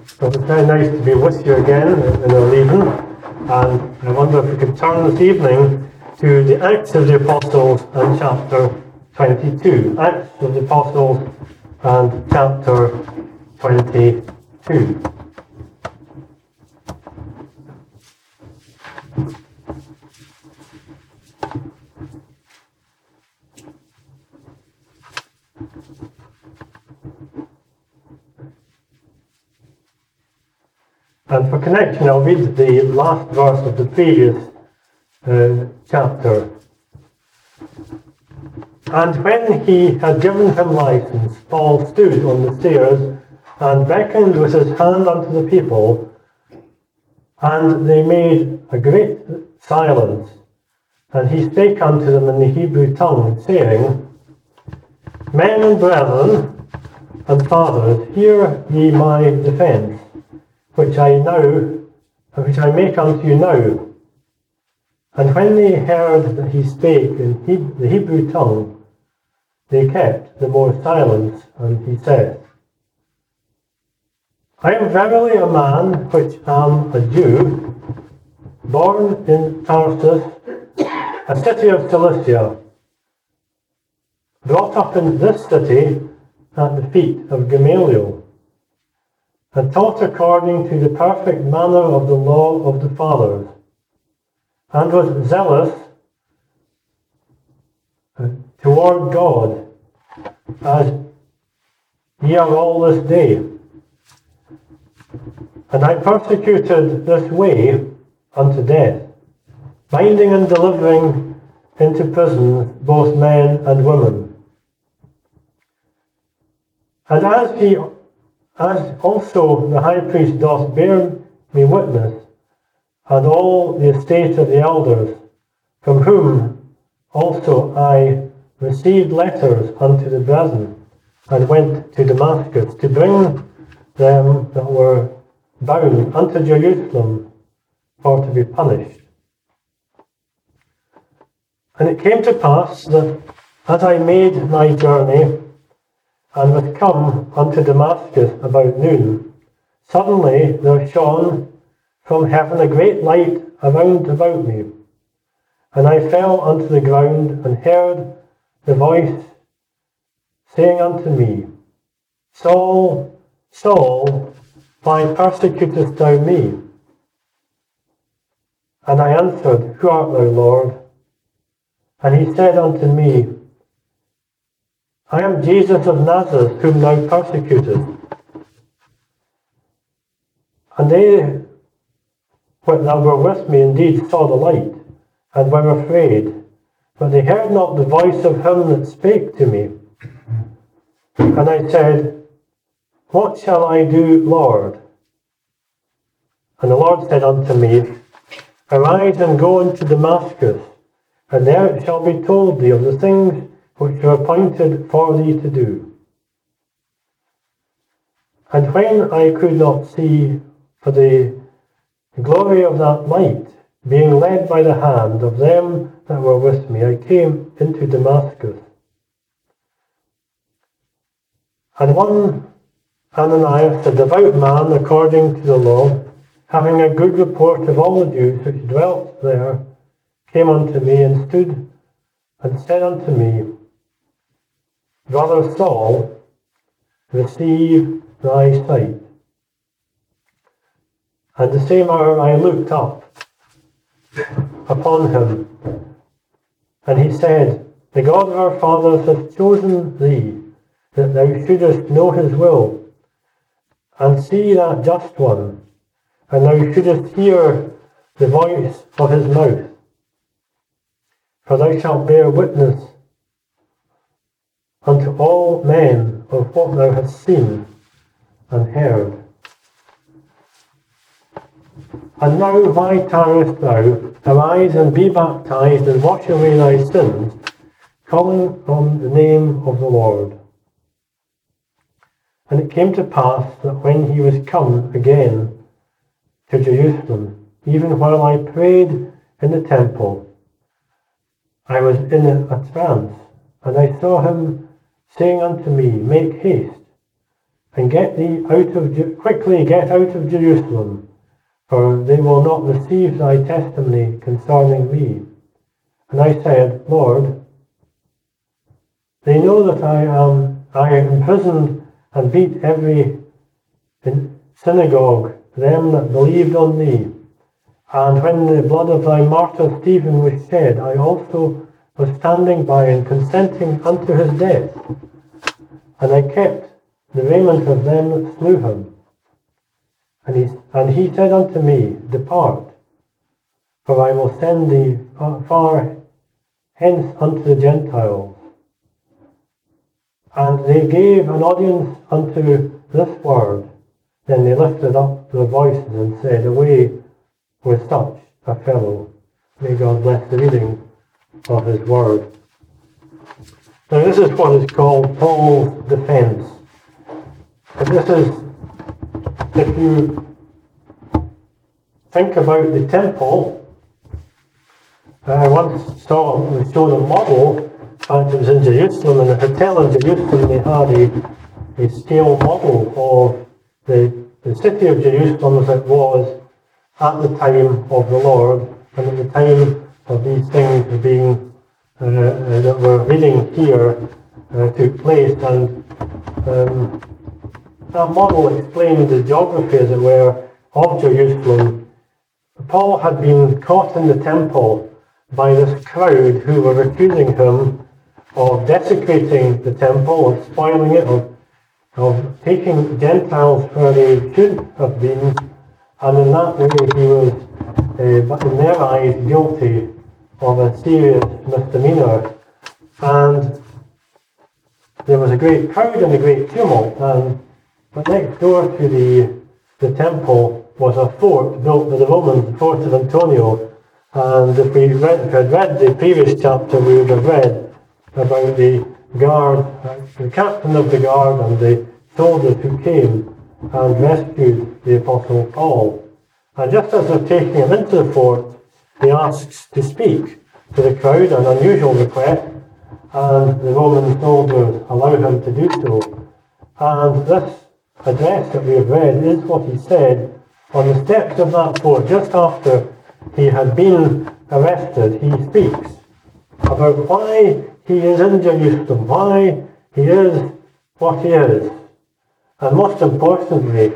So it's very nice to be with you again in our leaving, and I wonder if we could turn this evening to the Acts of the Apostles and chapter 22. Acts of the Apostles and chapter 22. And for connection, I'll read the last verse of the previous chapter. And when he had given him license, Paul stood on the stairs and beckoned with his hand unto the people, and they made a great silence. And he spake unto them in the Hebrew tongue, saying, Men and brethren and fathers, hear ye my defence, which I make unto you now. And when they heard that he spake in the Hebrew tongue, they kept the more silence, and he said, I am verily a man which am a Jew, born in Tarsus, a city of Cilicia, brought up in this city at the feet of Gamaliel, and taught according to the perfect manner of the law of the fathers, and was zealous toward God, as ye are all this day. And I persecuted this way unto death, binding and delivering into prison both men and women. And as also the high priest doth bear me witness, and all the estate of the elders, from whom also I received letters unto the brethren, and went to Damascus to bring them that were bound unto Jerusalem for to be punished. And it came to pass that as I made my journey, and was come unto Damascus about noon, suddenly there shone from heaven a great light around about me. And I fell unto the ground, and heard the voice saying unto me, Saul, Saul, why persecutest thou me? And I answered, Who art thou, Lord? And he said unto me, I am Jesus of Nazareth, whom thou persecutest. And they that were with me indeed saw the light, and were afraid, but they heard not the voice of him that spake to me. And I said, What shall I do, Lord? And the Lord said unto me, Arise and go into Damascus, and there it shall be told thee of the things which are appointed for thee to do. And when I could not see for the glory of that light, being led by the hand of them that were with me, I came into Damascus. And one Ananias, a devout man according to the law, having a good report of all the Jews which dwelt there, came unto me and stood and said unto me, Brother Saul, receive thy sight. And the same hour I looked up upon him, and he said, The God of our fathers hath chosen thee, that thou shouldest know his will, and see that just one, and thou shouldest hear the voice of his mouth. For thou shalt bear witness unto all men of what thou hast seen and heard. And now why tarriest thou? Arise and be baptized, and wash away thy sins, calling on the name of the Lord. And it came to pass that when he was come again to Jerusalem, even while I prayed in the temple, I was in a trance, and I saw him saying unto me, Make haste, and quickly get out of Jerusalem, for they will not receive thy testimony concerning me. And I said, Lord, they know that I imprisoned and beat every synagogue, them that believed on thee. And when the blood of thy martyr Stephen was shed, I also was standing by and consenting unto his death. And I kept the raiment of them that slew him. And he said unto me, Depart, for I will send thee far hence unto the Gentiles. And they gave an audience unto this word. Then they lifted up their voices and said, Away with such a fellow. May God bless the reading of his word. Now this is what is called Paul's defense. And this is, if you think about the temple, I once was shown a model, and it was in Jerusalem, in a hotel in Jerusalem they had a scale model of the city of Jerusalem as it was at the time of the Lord, and at the time of these things being that we're reading here took place, and that model explained the geography, as it were, of Jerusalem. Paul had been caught in the temple by this crowd who were accusing him of desecrating the temple, of spoiling it, of taking Gentiles where they shouldn't have been, and in that way he was, in their eyes, guilty of a serious misdemeanor. And there was a great crowd and a great tumult, but next door to the temple was a fort built by the Romans, the fort of Antonio. And if we had read the previous chapter, we would have read about the guard, the captain of the guard and the soldiers who came and rescued the Apostle Paul. And just as they're taking him into the fort, he asks to speak to the crowd, an unusual request, and the Roman soldiers allow him to do so. And this address that we have read is what he said on the steps of that fort just after he had been arrested. He speaks about why he is in Jerusalem, why he is what he is. And most importantly,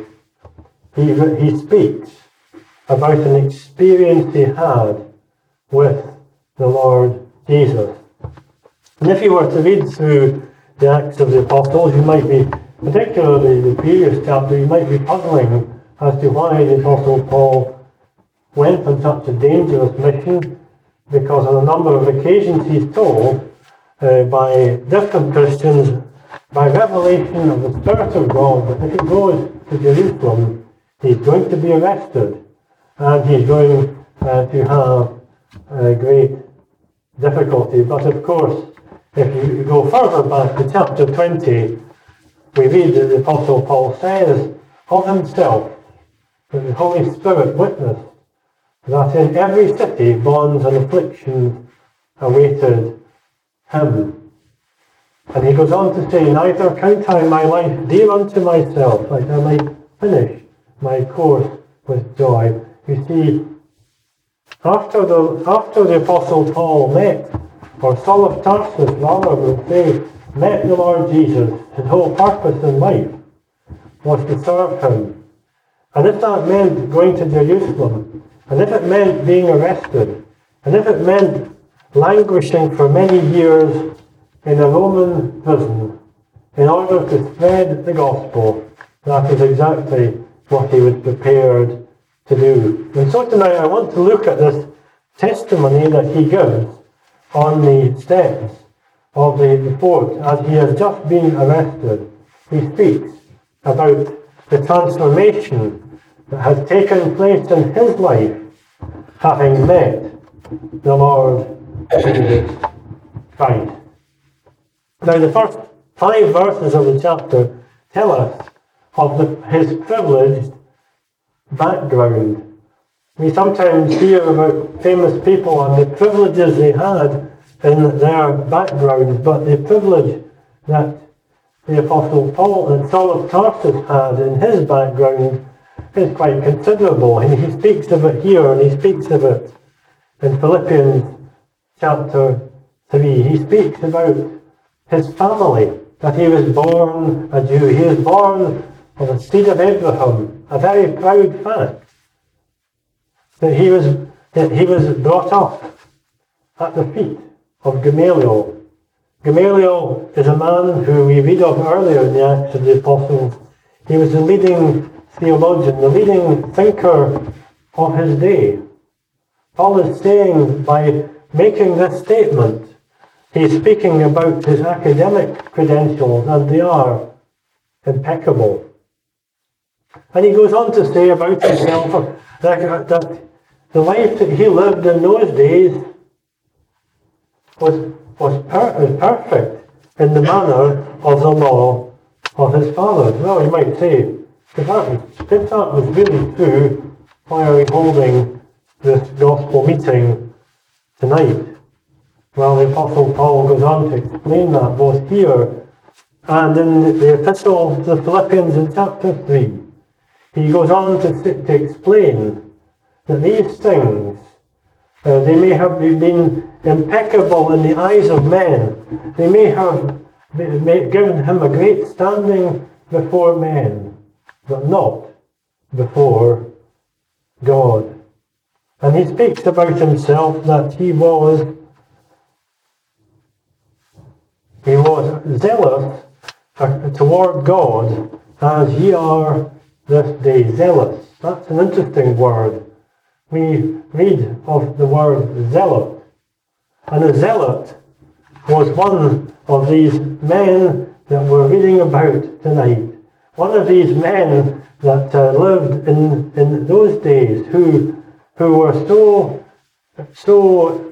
he speaks about an experience he had with the Lord Jesus. And if you were to read through the Acts of the Apostles, you might be, particularly the previous chapter, you might be puzzling as to why the Apostle Paul went on such a dangerous mission, because on a number of occasions he's told by different Christians, by revelation of the Spirit of God, that if he goes to Jerusalem, he's going to be arrested, and he's going to have great difficulty. But of course, if you go further back to chapter 20, we read that the Apostle Paul says of himself that the Holy Spirit witnessed that in every city bonds and afflictions awaited him. And he goes on to say, Neither count I my life dear unto myself, that I might finish my course with joy. You see, after the Apostle Paul met, or Saul of Tarsus rather will say, met the Lord Jesus, his whole purpose in life was to serve him. And if that meant going to Jerusalem, and if it meant being arrested, and if it meant languishing for many years in a Roman prison in order to spread the gospel, that is exactly what he was prepared to do. And so tonight I want to look at this testimony that he gives on the steps of the fort as he has just been arrested. He speaks about the transformation that has taken place in his life, having met the Lord Jesus Christ. Now, the first 5 verses of the chapter tell us of his privileged background. We sometimes hear about famous people and the privileges they had in their backgrounds, but the privilege that the Apostle Paul and Saul of Tarsus had in his background is quite considerable. And he speaks of it here, and he speaks of it in Philippians chapter 3. He speaks about his family, that he was born a Jew. He was born of the seed of Abraham, a very proud fact. That he was brought up at the feet of Gamaliel. Gamaliel is a man who we read of earlier in the Acts of the Apostles. He was the leading theologian, the leading thinker of his day. Paul is saying, by making this statement, he's speaking about his academic credentials, and they are impeccable. And he goes on to say about himself that the life that he lived in those days was perfect in the manner of the law of his fathers. Well, you might say, if that was really true, why are we holding this gospel meeting tonight? Well, the Apostle Paul goes on to explain that both here and in the epistle to the Philippians in chapter 3. He goes on to explain that these things, they may have been impeccable in the eyes of men. They may have given him a great standing before men, but not before God. And he speaks about himself that he was zealous toward God as ye are this day. Zealous. That's an interesting word. We read of the word zealot. And a zealot was one of these men that we're reading about tonight. One of these men that lived in those days who were so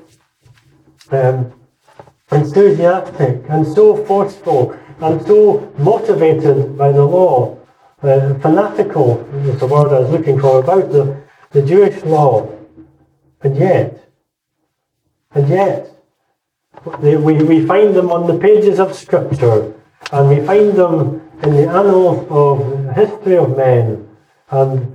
enthusiastic and so forceful and so motivated by the law, fanatical is the word I was looking for, about the Jewish law. And yet, we find them on the pages of Scripture, and we find them in the annals of the history of men, and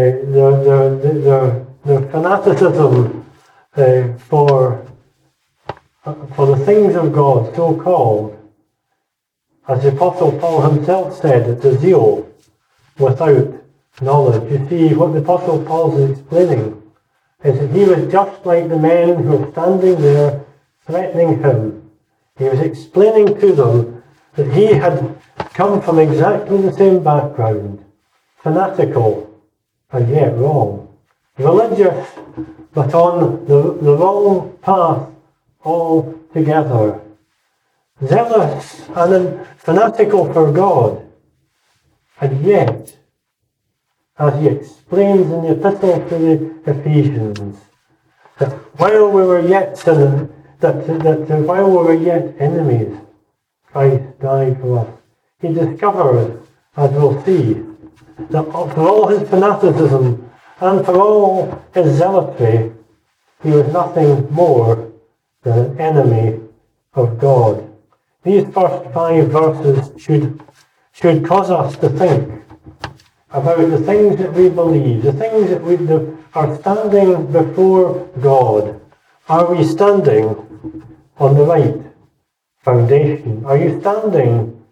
their fanaticism for the things of God, so called. As the Apostle Paul himself said, it's a zeal without knowledge. You see, what the Apostle Paul is explaining is that he was just like the men who were standing there threatening him. He was explaining to them that he had come from exactly the same background, fanatical and yet wrong, religious but on the wrong path altogether, zealous and fanatical for God, and yet, as he explains in the epistle to the Ephesians, that while we were yet sinners, that while we were yet enemies, Christ died for us. He discovers, as we'll see, that for all his fanaticism and for all his zealotry, he was nothing more than an enemy of God. These first 5 verses should cause us to think about the things that we believe, the things that we are standing before God. Are we standing on the right foundation? Are you standing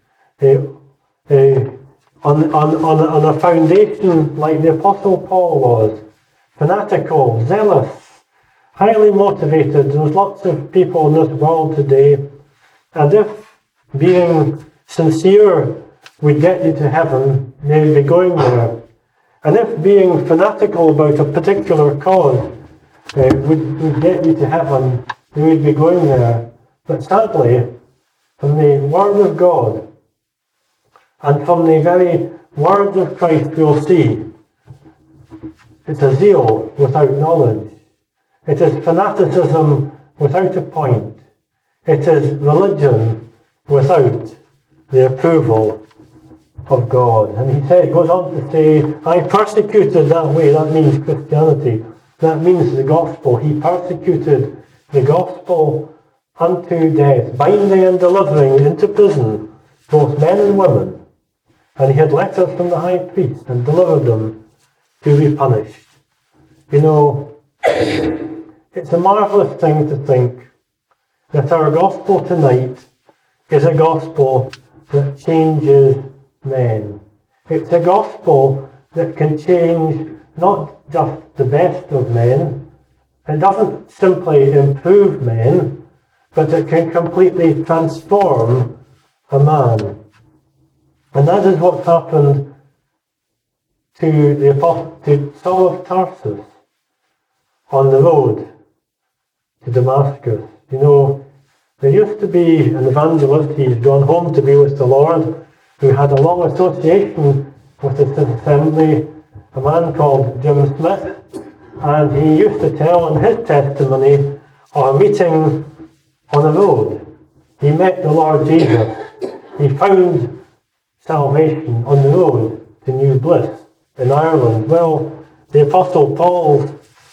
on a foundation like the Apostle Paul was? Fanatical, zealous, highly motivated. There's lots of people in this world today, and if being sincere would get you to heaven, they'd be going there. And if being fanatical about a particular cause would get you to heaven, they would be going there. But sadly, from the Word of God and from the very words of Christ, we'll see it's a zeal without knowledge. It is fanaticism without a point. It is religion without the approval of God. And he goes on to say, I persecuted that way. That means Christianity. That means the gospel. He persecuted the gospel unto death, binding and delivering into prison both men and women, and he had letters from the high priest and delivered them to be punished. You know, it's a marvellous thing to think that our gospel tonight is a gospel that changes men. It's a gospel that can change not just the best of men. It doesn't simply improve men, but it can completely transform a man. And that is what happened to Saul of Tarsus on the road to Damascus. You know, there used to be an evangelist, he's gone home to be with the Lord, who had a long association with this assembly, a man called Jim Smith, and he used to tell in his testimony of a meeting on the road. He met the Lord Jesus. He found salvation on the road to New Bliss in Ireland. Well, the Apostle Paul's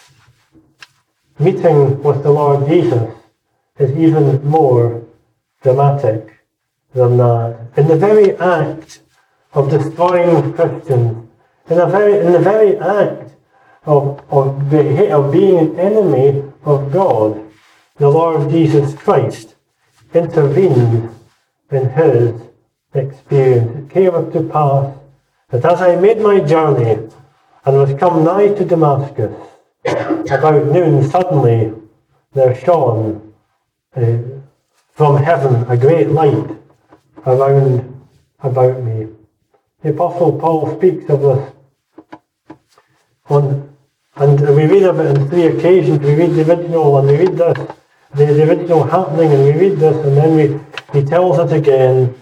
meeting with the Lord Jesus is even more dramatic than that. In the very act of destroying Christians, in the very act of being an enemy of God, the Lord Jesus Christ intervened in his experience. It came to pass that as I made my journey and was come nigh to Damascus, about noon suddenly there shone from heaven a great light around about me. The Apostle Paul speaks of this and we read of it on 3 occasions. We read the original and we read this, the original happening, and we read this, and then he tells it again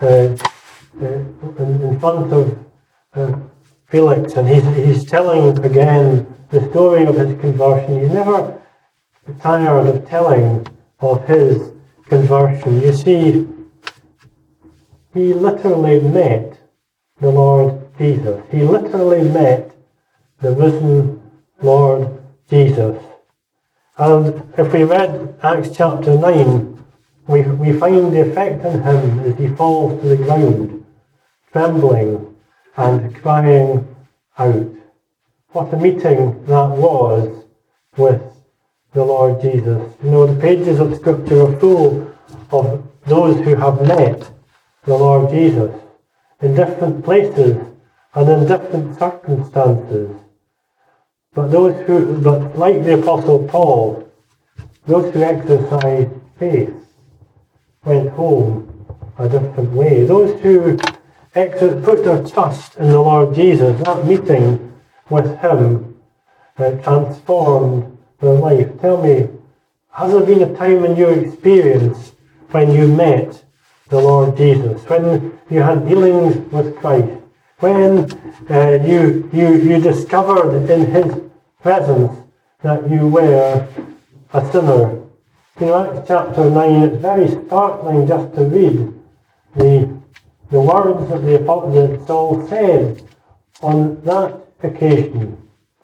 in front of Felix, and he's telling again the story of his conversion. He's never tired of telling of his conversion. You see, he literally met the Lord Jesus. He literally met the risen Lord Jesus. And if we read Acts chapter 9, we find the effect on him as he falls to the ground, trembling and crying out. What a meeting that was with the Lord Jesus. You know, the pages of Scripture are full of those who have met the Lord Jesus in different places and in different circumstances. But like the Apostle Paul, those who exercised faith went home a different way. Those who put their trust in the Lord Jesus, that meeting with him transformed their life. Tell me, has there been a time in your experience when you met the Lord Jesus, when you had dealings with Christ, when you discovered in his presence that you were a sinner? In Acts chapter 9, it's very startling just to read the words that Saul said on that occasion.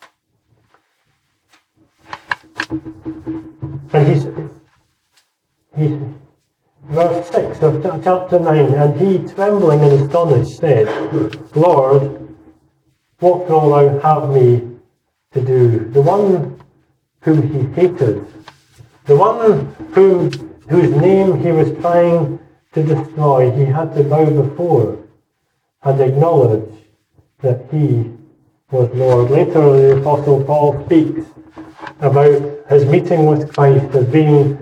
And he's verse 6 of chapter 9, and he, trembling and astonished, said, Lord, what will thou have me to do? The one whom he hated, the one whose name he was trying to destroy, he had to bow before and acknowledge that he was Lord. Later, the Apostle Paul speaks about his meeting with Christ as being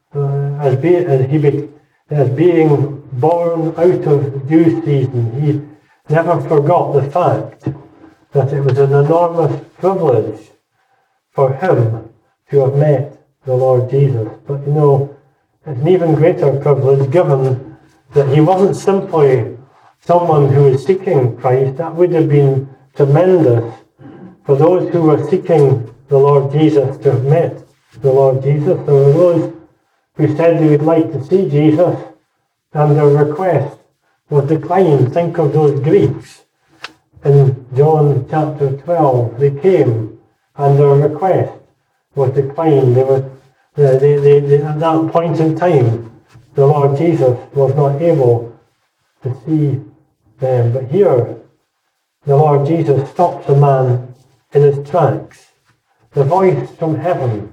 born out of due season. He never forgot the fact that it was an enormous privilege for him to have met the Lord Jesus. But you know, it's an even greater privilege given that he wasn't simply someone who was seeking Christ. That would have been tremendous for those who were seeking the Lord Jesus to have met the Lord Jesus. There were those who said they would like to see Jesus, and their request was declined. Think of those Greeks in John chapter 12. They came, and their request was declined. At that point in time, the Lord Jesus was not able to see them. But here, the Lord Jesus stops a man in his tracks. The voice from heaven.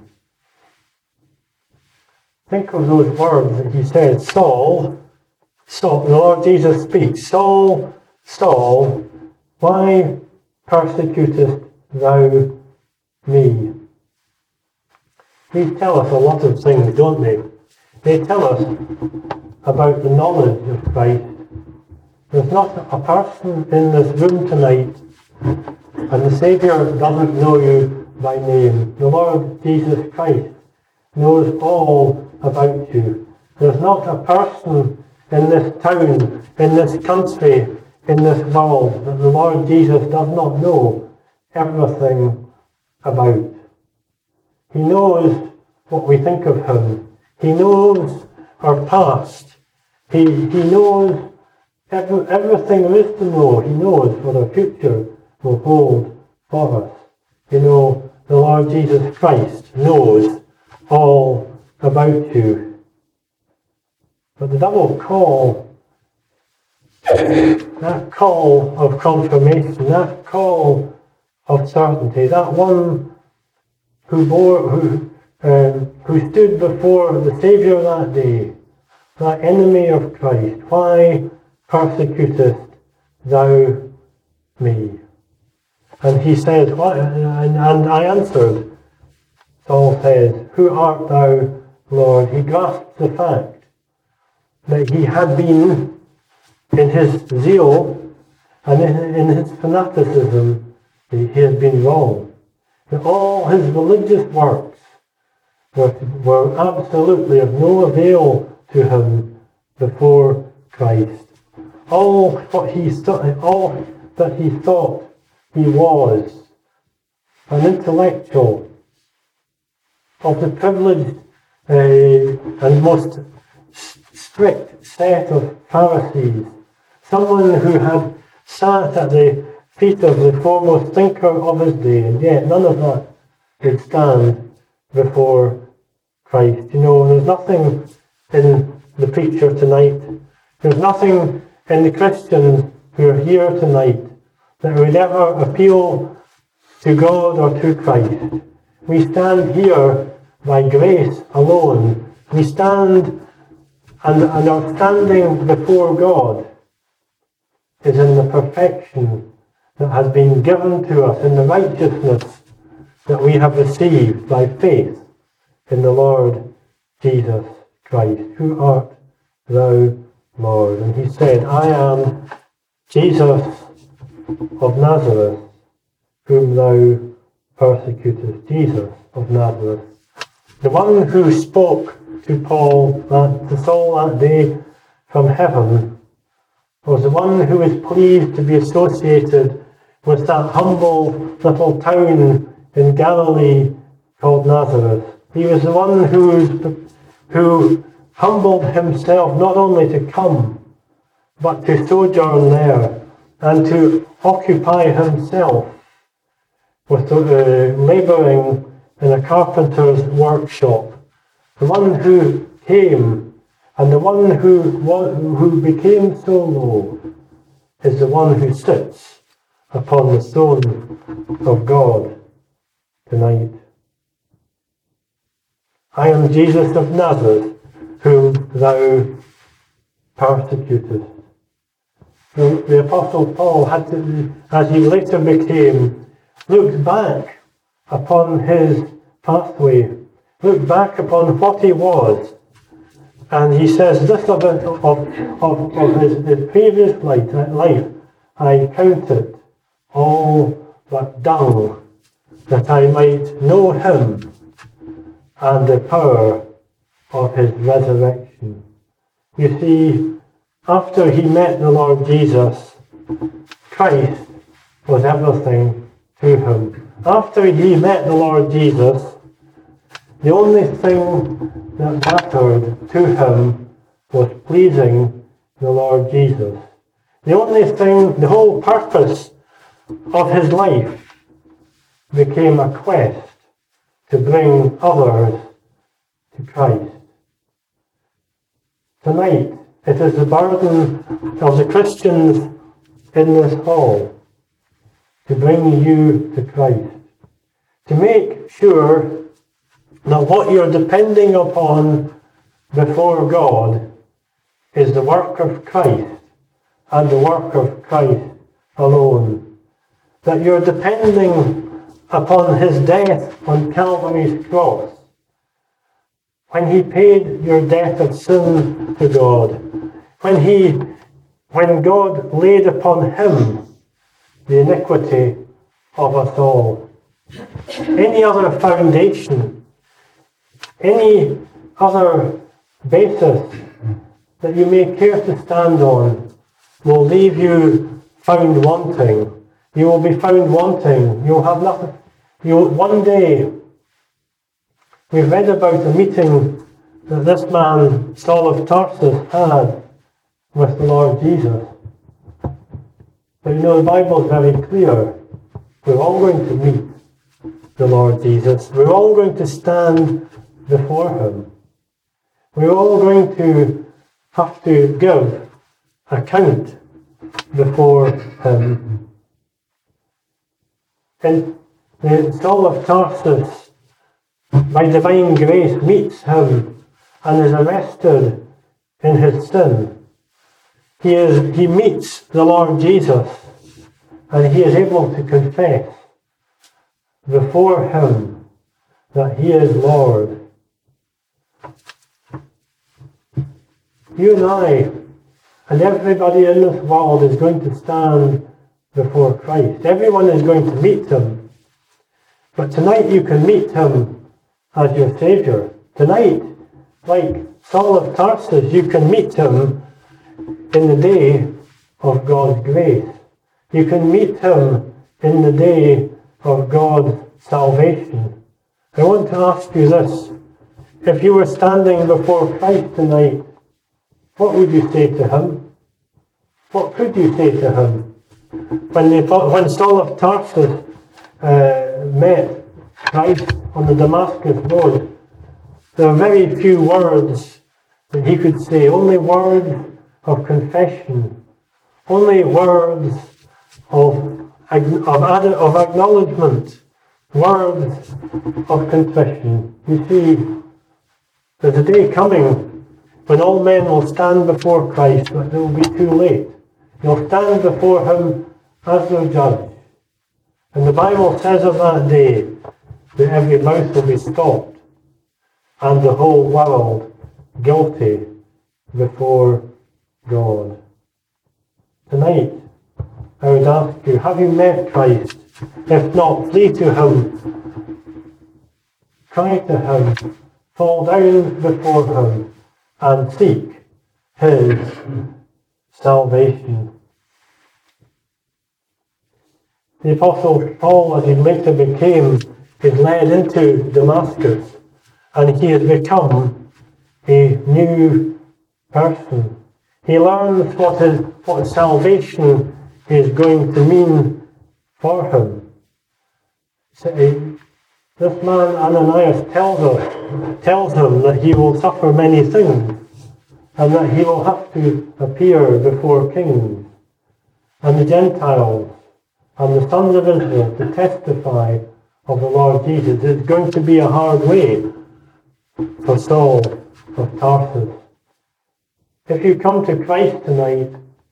Think of those words that he said, Saul, Saul, the Lord Jesus speaks, Saul, Saul, why persecutest thou me? These tell us a lot of things, don't they? They tell us about the knowledge of Christ. There's not a person in this room tonight, and the Saviour doesn't know you by name. The Lord Jesus Christ knows all about you. There's not a person in this town, in this country, in this world that the Lord Jesus does not know everything about. He knows what we think of him. He knows our past. He knows everything there is to know. He knows what our future will hold for us. You know, the Lord Jesus Christ knows all about you. But the double call, that call of confirmation, that call of certainty, that one who stood before the Saviour that day, that enemy of Christ, why persecutest thou me? And he says, and I answered, Saul says, who art thou, Lord? He grasped the fact that he had been, in his zeal and in his fanaticism, he had been wrong. That all his religious works were absolutely of no avail to him before Christ. All that he thought he was, an intellectual of the privileged and most strict set of Pharisees, someone who had sat at the feet of the foremost thinker of his day, and yet none of that could stand before Christ. You know, there's nothing in the preacher tonight, there's nothing in the Christians who are here tonight that would ever appeal to God or to Christ. We stand here by grace alone. We stand and our standing before God is in the perfection that has been given to us, in the righteousness that we have received by faith in the Lord Jesus Christ. Who art thou, Lord? And he said, I am Jesus of Nazareth, whom thou persecutest. Jesus of Nazareth. The one who spoke to Saul that day from heaven was the one who was pleased to be associated with that humble little town in Galilee called Nazareth. He was the one who humbled himself not only to come, but to sojourn there and to occupy himself with labouring in a carpenter's workshop. The one who came and the one who became so low is the one who sits upon the throne of God tonight. I am Jesus of Nazareth, whom thou persecutest. The Apostle Paul had to, as he later became, looked back upon his pathway, looked back upon what he was, and he says this of his previous life, I count it all but dung, that I might know him and the power of his resurrection. You see, after he met the Lord Jesus, Christ was everything to him. After he met the Lord Jesus, the only thing that mattered to him was pleasing the Lord Jesus. The only thing, the whole purpose of his life became a quest to bring others to Christ. Tonight, It is the burden of the Christians in this hall to bring you to Christ, to make sure that what you're depending upon before God is the work of Christ and the work of Christ alone. That you're depending upon his death on Calvary's cross, when he paid your debt of sin to God, when God laid upon him the iniquity of us all. Any other foundation, any other basis that you may care to stand on will leave you found wanting. You will be found wanting. You'll have nothing. One day, we've read about a meeting that this man, Saul of Tarsus, had with the Lord Jesus. But the Bible is very clear. We're all going to meet the Lord Jesus. We're all going to stand before him. We're all going to have to give account before him. And Saul of Tarsus, by divine grace, meets him and is arrested in his sin. He meets the Lord Jesus, and he is able to confess before him that he is Lord. You and I, and everybody in this world is going to stand before Christ. Everyone is going to meet him. But tonight you can meet him as your Saviour. Tonight, like Saul of Tarsus, you can meet him in the day of God's grace. You can meet him in the day of God's salvation. I want to ask you this. If you were standing before Christ tonight, what would you say to him? What could you say to him? When Saul of Tarsus met Christ on the Damascus road, there are very few words that he could say, only words of confession, only words of acknowledgement, words of contrition. You see, there's a day coming when all men will stand before Christ, but it will be too late. You'll stand before him as their judge. And the Bible says of that day that every mouth will be stopped and the whole world guilty before God. Tonight, I would ask you, have you met Christ? If not, flee to him. Cry to him. Fall down before him and seek his salvation. The Apostle Paul, as he later became, is led into Damascus, and he has become a new person. He learns what salvation is going to mean for him. This man Ananias tells him that he will suffer many things, and that he will have to appear before kings and the Gentiles and the sons of Israel to testify of the Lord Jesus. It's going to be a hard way for Saul of Tarsus. If you come to Christ tonight,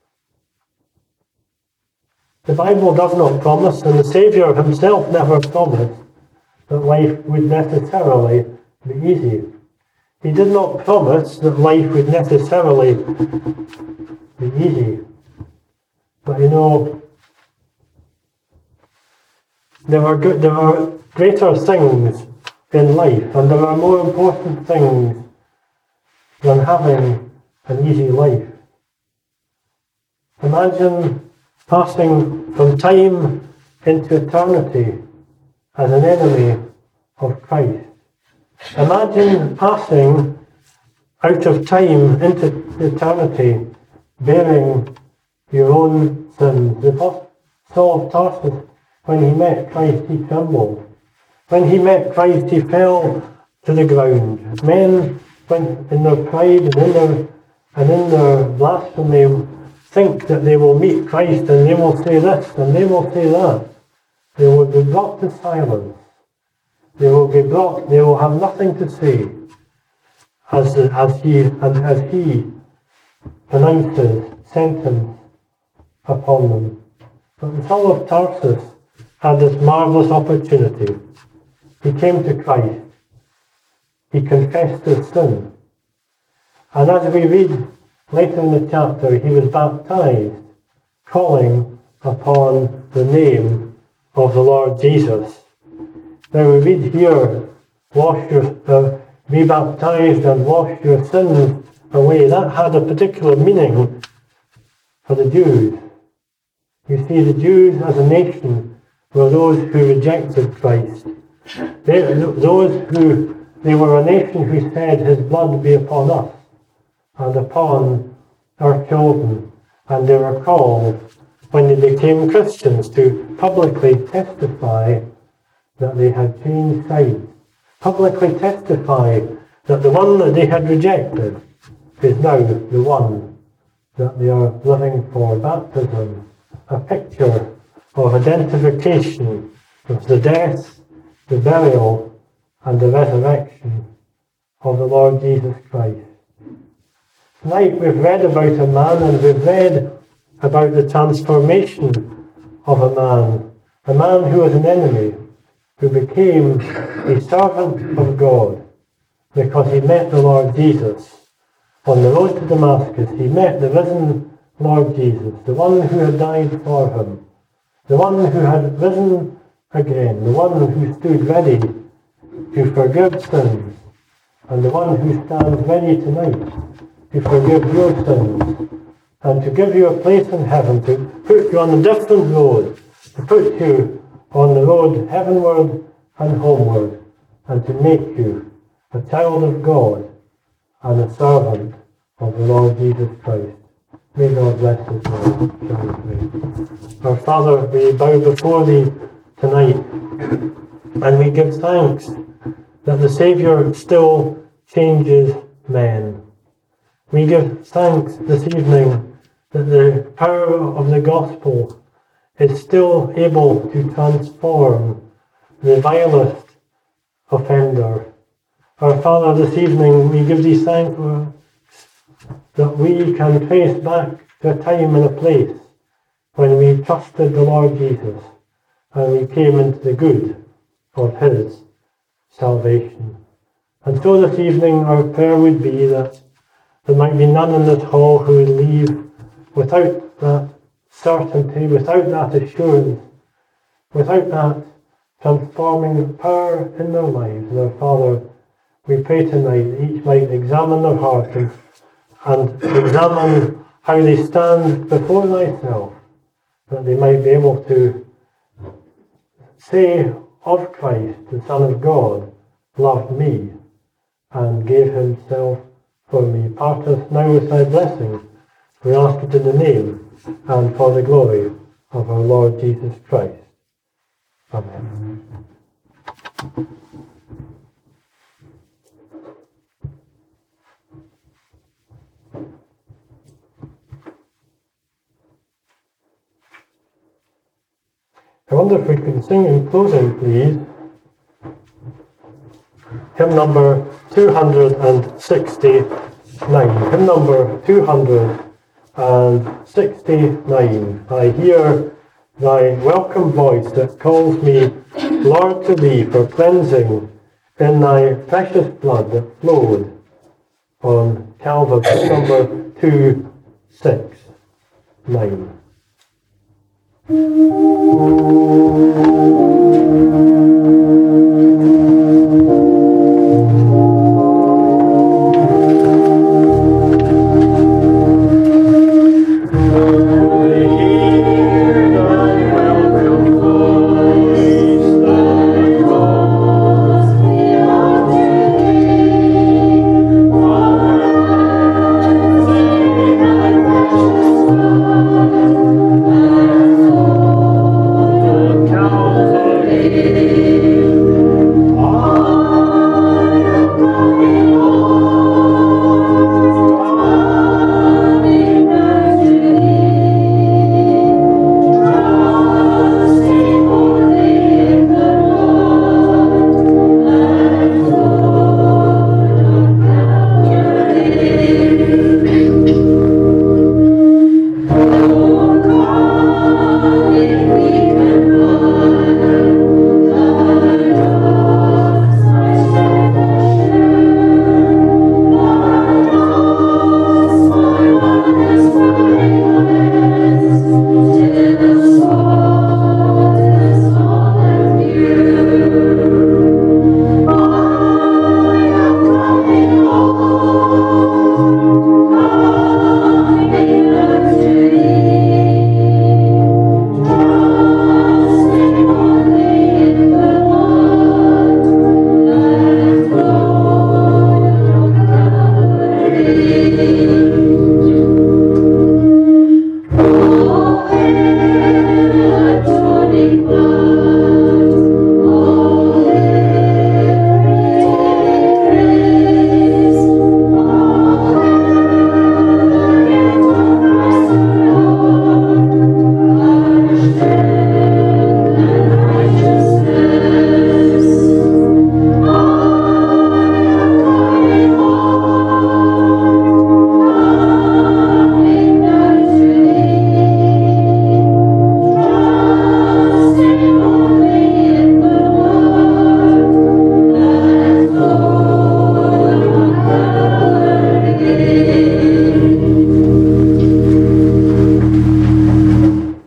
the Bible does not promise, and the Saviour himself never promised, that life would necessarily be easy. He did not promise that life would necessarily be easy. But there are greater things in life, and there are more important things than having an easy life. Imagine passing from time into eternity as an enemy of Christ. Imagine passing out of time into eternity bearing your own sins. The Apostle Saul of Tarsus, when he met Christ, he trembled. When he met Christ, he fell to the ground. Men, when in their pride and in their and in their blasphemy think that they will meet Christ and they will say this and they will say that. They will be brought to silence. They will have nothing to say as he pronounces sentence upon them. But Saul of Tarsus had this marvellous opportunity. He came to Christ. He confessed his sin. And as we read later in the chapter, he was baptized, calling upon the name of the Lord Jesus. Now we read here, be baptized and wash your sins away. That had a particular meaning for the Jews. You see, the Jews as a nation were those who rejected Christ. They were a nation who said, his blood be upon us and upon our children. And they were called, when they became Christians, to publicly testify that they had changed sides. Publicly testify that the one that they had rejected is now the one that they are living for. Baptism, a picture of identification of the death, the burial, and the resurrection of the Lord Jesus Christ. Tonight we've read about a man, and we've read about the transformation of a man who was an enemy, who became a servant of God because he met the Lord Jesus. On the road to Damascus, he met the risen Lord Jesus, the one who had died for him, the one who had risen again, the one who stood ready to forgive sins, and the one who stands ready tonight to forgive your sins and to give you a place in heaven, to put you on a different road, to put you on the road heavenward and homeward, and to make you a child of God and a servant of the Lord Jesus Christ. May God bless us all. Shall we pray? Our Father, we bow before Thee tonight, and we give thanks that the Saviour still changes men. We give thanks this evening that the power of the gospel is still able to transform the vilest offender. Our Father, this evening we give Thee thanks that we can trace back to a time and a place when we trusted the Lord Jesus and we came into the good of His salvation. And so this evening our prayer would be that there might be none in this hall who would leave without that certainty, without that assurance, without that transforming power in their lives. And our Father, we pray tonight that each might examine their heart and examine how they stand before Thyself, that they might be able to say of Christ, the Son of God, loved me and gave Himself for me. Part us now with Thy blessing. We ask it in the name and for the glory of our Lord Jesus Christ. Amen. I wonder if we can sing in closing, please, hymn number 269. Hymn number 269. I hear Thy welcome voice that calls me, Lord, to Thee for cleansing in Thy precious blood that flowed on Calvary. Hymn number 269. Calvary.